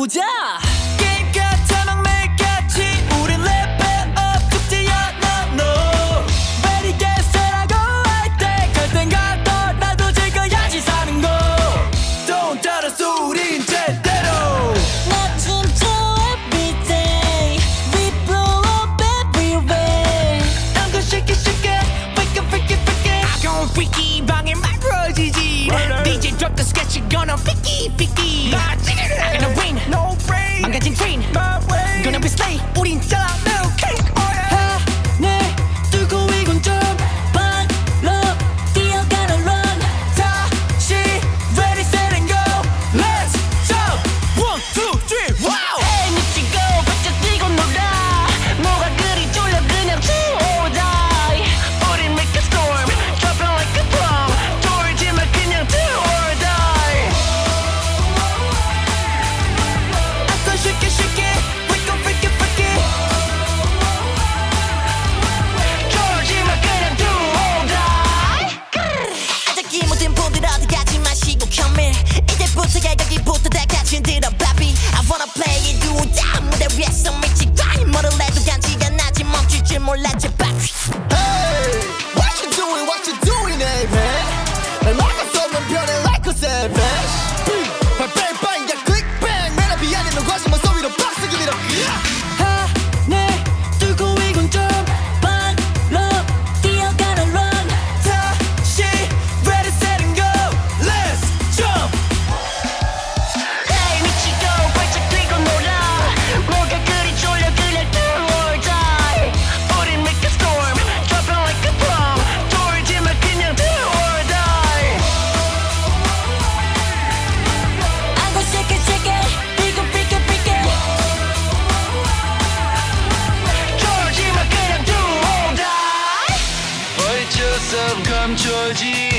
해보자. 게임 같아 막 매일같이 우린 level up 축제야 no Ready get set 하고 할 때 갈 땐 가더라도 즐겨야지 사는 거. Don't 따라서 우린 제대로 나 진짜 everyday we blow up everywhere. I'm gonna shake it shake it freak it freak it freak it I gon' freaky 방에 말 부러지지 DJ drop the sketch you gonna freaky freaky I gonna win no brain 망가진 train my way gonna be slay 우린 잘라 milk cake oh yeah 하늘 뚫고 이건 좀 빨라 뛰어가는 run. 다시 ready set and go let's jump 1, 2, 3 wow 에이 미치고 발짝 뛰고 놀아. 뭐가 그리 졸려 그냥 do or die. 우린 make a storm dropping like a bomb 돌지만 그냥 do or die I go shake it shake it freak it freak it freak it 돌지만 그냥 do or die 아직이 모든 분들 어디 가지 마시고 come in. 이제부터야 여기부터 다 같이 들어 baby. I wanna play it do or die. 무대 위에서 미치고 뭐를 해도 간지가 나지 멈출 줄 몰랐지 baby. Hey, what you doing, hey man? 날 막아서면 변해 like a savage. Bang, bang, bang, yeah, click, bang. 맨 앞이 아닌 너 거짓말 소리로 빡세게 밀어. 하늘 뚫고 이건 좀 빨라 뛰어가는 run. 다시 ready, set and go. Let's jump. 에이 미치고 발짝 뛰고 놀아. 뭐가 그리 졸려 그냥 do or die. 우린 make a storm, dropping like a bomb. 돌지만 그냥 do or die. I go shake it shake it freak it freak it freak it. 돌지만 그냥 do or die. 어쩔 수 없 감춰지